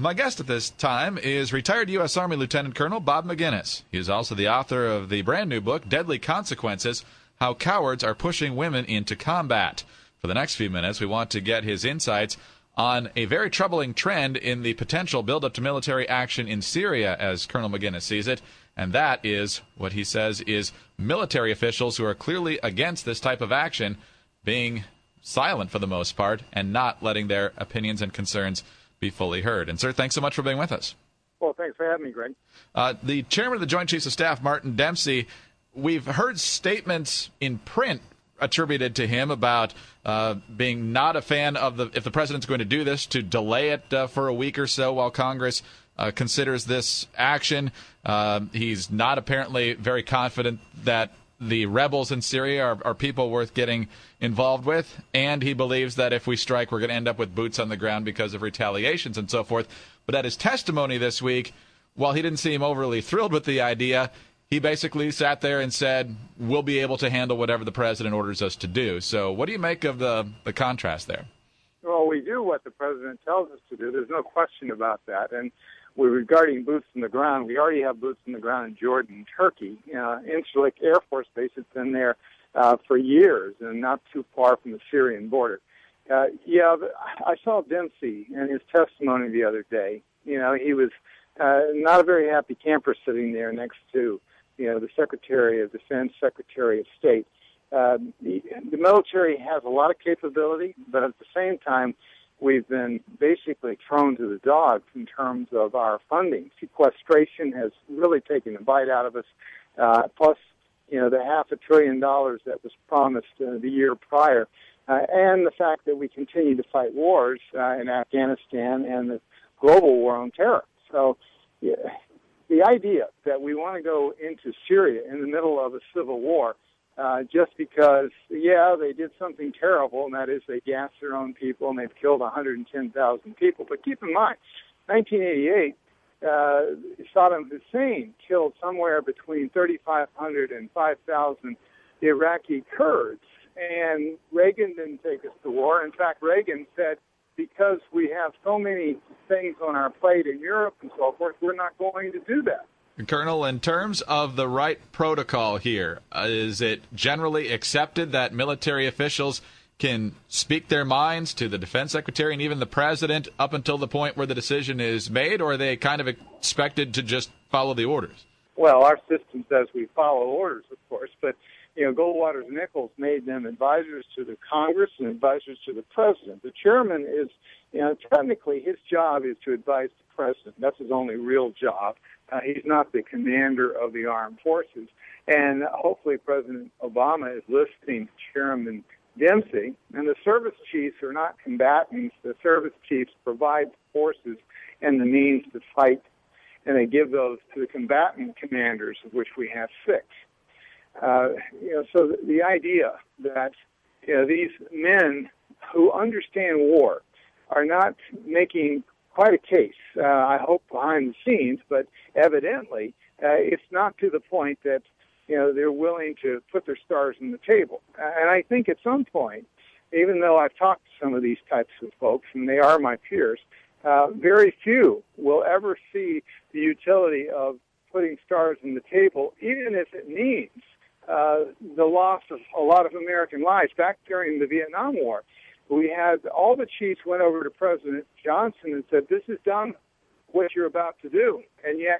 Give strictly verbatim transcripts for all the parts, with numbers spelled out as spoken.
My guest at this time is retired U S. Army Lieutenant Colonel Bob Maginnis. He is also the author of the brand new book, Deadly Consequences, How Cowards Are Pushing Women into Combat. For the next few minutes, we want to get his insights on a very troubling trend in the potential buildup to military action in Syria, as Colonel Maginnis sees it, and that is what he says is military officials who are clearly against this type of action being silent for the most part and not letting their opinions and concerns be fully heard. And, sir, thanks so much for being with us. Well, thanks for having me, Greg. Uh, the chairman of the Joint Chiefs of Staff, Martin Dempsey, we've heard statements in print attributed to him about uh, being not a fan of the, if the president's going to do this, to delay it uh, for a week or so while Congress uh, considers this action. Uh, he's not apparently very confident that the rebels in Syria are, are people worth getting involved with, and he believes that if we strike, we're going to end up with boots on the ground because of retaliations and so forth. But at his testimony this week, while he didn't seem overly thrilled with the idea, he basically sat there and said, we'll be able to handle whatever the president orders us to do. So what do you make of the, the contrast there? Well, we do what the president tells us to do. There's no question about that. And we're regarding boots on the ground. We already have boots on the ground in Jordan and Turkey. Uh, Incirlik Air Force Base has been there uh, for years and not too far from the Syrian border. Uh, yeah, I saw Dempsey in his testimony the other day. You know, he was uh, not a very happy camper sitting there next to, you know, the Secretary of Defense, Secretary of State. Uh, the, the military has a lot of capability, but at the same time, we've been basically thrown to the dogs in terms of our funding. Sequestration has really taken a bite out of us, uh, plus, you know, the half a trillion dollars that was promised uh, the year prior, uh, and the fact that we continue to fight wars uh, in Afghanistan and the global war on terror. So yeah, the idea that we want to go into Syria in the middle of a civil war Uh, just because, yeah, they did something terrible, and that is they gassed their own people, and they've killed one hundred ten thousand people. But keep in mind, nineteen eighty-eight, uh, Saddam Hussein killed somewhere between thirty-five hundred and five thousand Iraqi Kurds, and Reagan didn't take us to war. In fact, Reagan said, because we have so many things on our plate in Europe and so forth, we're not going to do that. Colonel, in terms of the right protocol here, uh, is it generally accepted that military officials can speak their minds to the defense secretary and even the president up until the point where the decision is made, or are they kind of expected to just follow the orders? Well, our system says we follow orders, of course, but, you know, Goldwater Nichols made them advisors to the Congress and advisors to the president. The chairman is, you know, technically his job is to advise the president. That's his only real job. Uh, he's not the commander of the armed forces. And hopefully President Obama is listening to Chairman Dempsey. And the service chiefs are not combatants. The service chiefs provide the forces and the means to fight, and they give those to the combatant commanders, of which we have six. Uh, you know, so the, the idea that, you know, these men who understand war are not making quite a case, uh, I hope, behind the scenes, but evidently uh, it's not to the point that, you know, they're willing to put their stars on the table. Uh, and I think at some point, even though I've talked to some of these types of folks, and they are my peers, uh, very few will ever see the utility of putting stars on the table, even if it means uh, the loss of a lot of American lives. Back during the Vietnam War, we had all the chiefs went over to President Johnson and said, this is done what you're about to do. And yet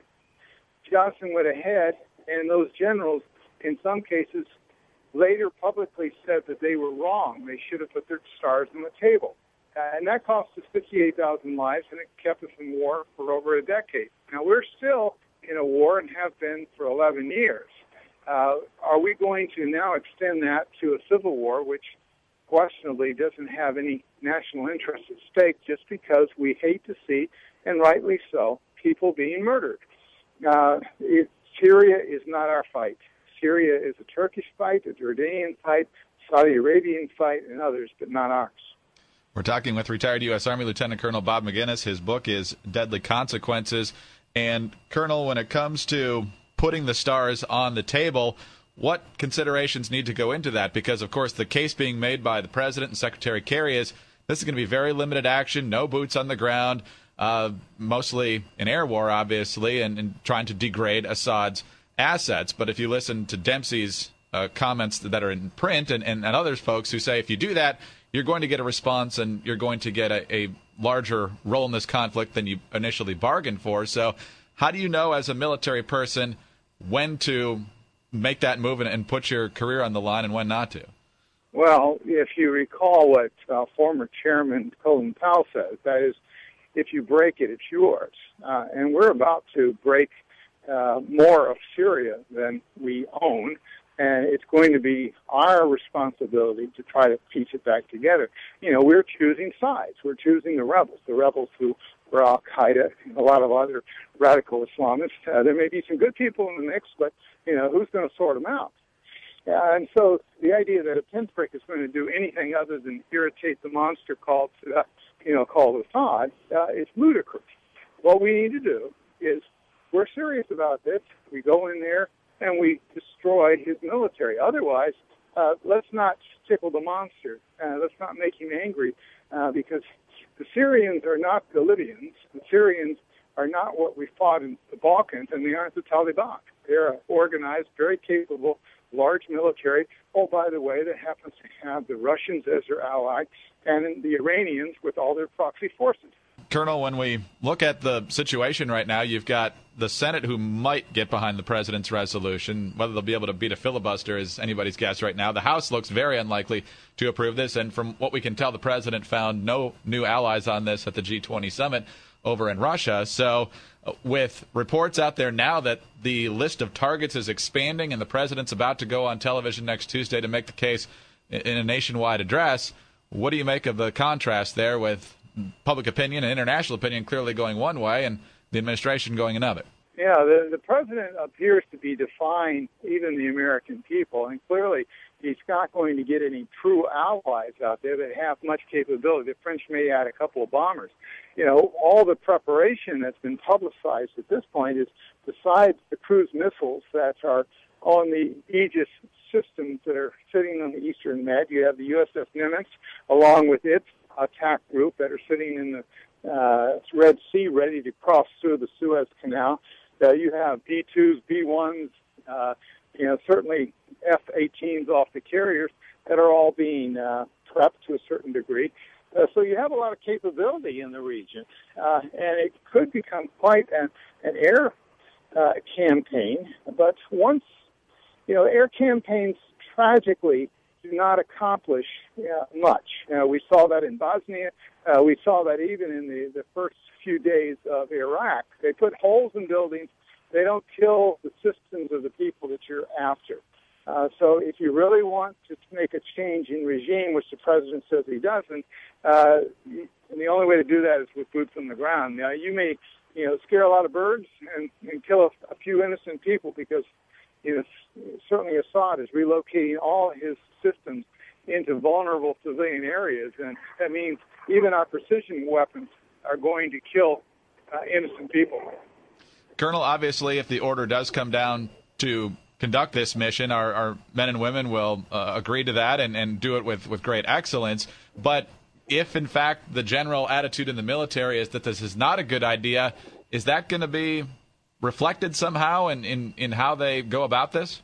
Johnson went ahead, and those generals, in some cases, later publicly said that they were wrong. They should have put their stars on the table. Uh, and that cost us fifty-eight thousand lives, and it kept us in war for over a decade. Now, we're still in a war and have been for eleven years. Uh, are we going to now extend that to a civil war, which questionably doesn't have any national interest at stake, just because we hate to see, and rightly so, people being murdered? Uh, it, Syria is not our fight. Syria is a Turkish fight, a Jordanian fight, Saudi Arabian fight, and others, but not ours. We're talking with retired U S. Army Lieutenant Colonel Bob Maginnis. His book is Deadly Consequences. And, Colonel, when it comes to putting the stars on the table, what considerations need to go into that? Because, of course, the case being made by the President and Secretary Kerry is this is going to be very limited action, no boots on the ground. uh, mostly an air war, obviously, and, and trying to degrade Assad's assets. But if you listen to Dempsey's uh, comments that are in print and, and, and others folks who say if you do that, you're going to get a response and you're going to get a, a larger role in this conflict than you initially bargained for. So how do you know as a military person when to make that move and, and put your career on the line and when not to? Well, if you recall what uh, former Chairman Colin Powell says, that is, if you break it, it's yours. Uh, and we're about to break uh, more of Syria than we own, and it's going to be our responsibility to try to piece it back together. You know, we're choosing sides. We're choosing the rebels, the rebels who were Al-Qaeda and a lot of other radical Islamists. Uh, there may be some good people in the mix, but, you know, who's going to sort them out? Uh, and so the idea that a pinprick is going to do anything other than irritate the monster called, uh, you know, called Assad uh, is ludicrous. What we need to do is we're serious about this. We go in there and we destroy his military. Otherwise, uh, let's not tickle the monster. Uh, let's not make him angry uh, because the Syrians are not the Libyans. The Syrians are not what we fought in the Balkans, and they aren't the Taliban. They're an organized, very capable, large military. Oh, by the way, that happens to have the Russians as their ally and the Iranians with all their proxy forces. Colonel, when we look at the situation right now, you've got the Senate who might get behind the president's resolution. Whether they'll be able to beat a filibuster is anybody's guess right now. The House looks very unlikely to approve this, and from what we can tell, the president found no new allies on this at the G twenty summit over in Russia. So uh, with reports out there now that the list of targets is expanding and the president's about to go on television next Tuesday to make the case in a nationwide address, what do you make of the contrast there with public opinion and international opinion clearly going one way and the administration going another? Yeah, the, the president appears to be defying even the American people, and clearly he's not going to get any true allies out there that have much capability. The French may add a couple of bombers. You know, all the preparation that's been publicized at this point is, besides the cruise missiles that are on the Aegis systems that are sitting on the Eastern Med, you have the U S S Nimitz along with its attack group that are sitting in the uh, Red Sea ready to cross through the Suez Canal. Uh, you have B twos, B ones, uh, you know, certainly F eighteens off the carriers that are all being uh, prepped to a certain degree. Uh, so you have a lot of capability in the region, uh, and it could become quite an, an air uh, campaign. But once, you know, air campaigns tragically do not accomplish uh, much. Uh, we saw that in Bosnia. Uh, we saw that even in the, the first few days of Iraq. They put holes in buildings. They don't kill the systems of the people that you're after. Uh, so if you really want to make a change in regime, which the president says he doesn't, uh, and the only way to do that is with boots on the ground. Now, you may, you know, scare a lot of birds and, and kill a, a few innocent people because, you know, certainly Assad is relocating all his systems into vulnerable civilian areas, and that means even our precision weapons are going to kill uh, innocent people. Colonel, obviously, if the order does come down to conduct this mission, our, our men and women will uh, agree to that and, and do it with, with great excellence. But if, in fact, the general attitude in the military is that this is not a good idea, is that going to be reflected somehow in, in, in how they go about this?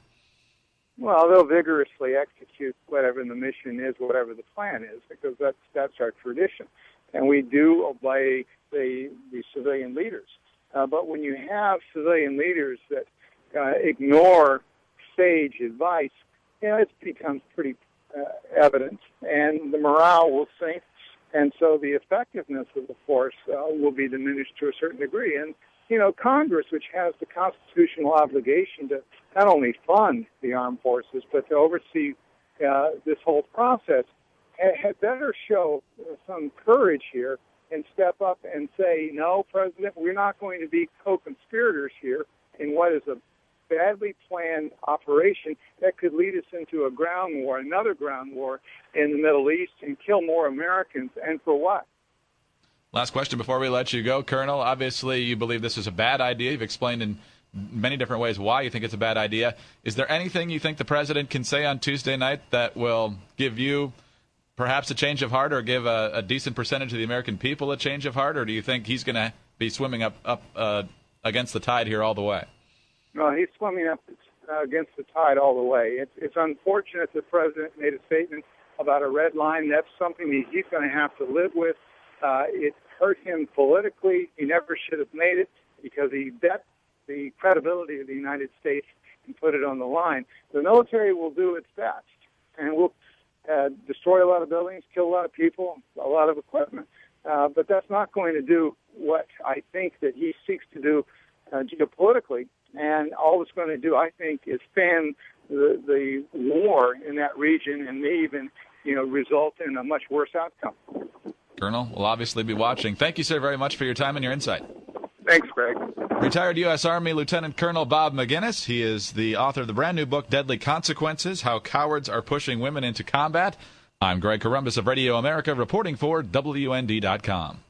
Well, they'll vigorously execute whatever the mission is, whatever the plan is, because that's that's our tradition. And we do obey the, the civilian leaders. Uh, but when you have civilian leaders that uh, ignore sage advice, you know, it becomes pretty uh, evident, and the morale will sink, and so the effectiveness of the force uh, will be diminished to a certain degree. And, you know, Congress, which has the constitutional obligation to not only fund the armed forces, but to oversee uh, this whole process, had better show some courage here and step up and say, no, President, we're not going to be co-conspirators here in what is a badly planned operation that could lead us into a ground war, another ground war in the Middle East, and kill more Americans. And for what? Last question before we let you go, Colonel. Obviously, you believe this is a bad idea. You've explained in many different ways why you think it's a bad idea. Is there anything you think the president can say on Tuesday night that will give you perhaps a change of heart, or give a, a decent percentage of the American people a change of heart, or do you think he's going to be swimming up up uh, against the tide here all the way? No, he's swimming up uh, against the tide all the way. It's, it's unfortunate the president made a statement about a red line. That's something that he's going to have to live with. Uh, it hurt him politically. He never should have made it because he bet the credibility of the United States and put it on the line. The military will do its best and will uh, destroy a lot of buildings, kill a lot of people, a lot of equipment. Uh, but that's not going to do what I think that he seeks to do uh, geopolitically. And all it's going to do, I think, is fan the, the war in that region and may even, you know, result in a much worse outcome. Colonel, we'll obviously be watching. Thank you, sir, very much for your time and your insight. Thanks, Greg. Retired U S. Army Lieutenant Colonel Bob Maginnis. He is the author of the brand new book, Deadly Consequences, How Cowards Are Pushing Women into Combat. I'm Greg Corombos of Radio America, reporting for W N D dot com.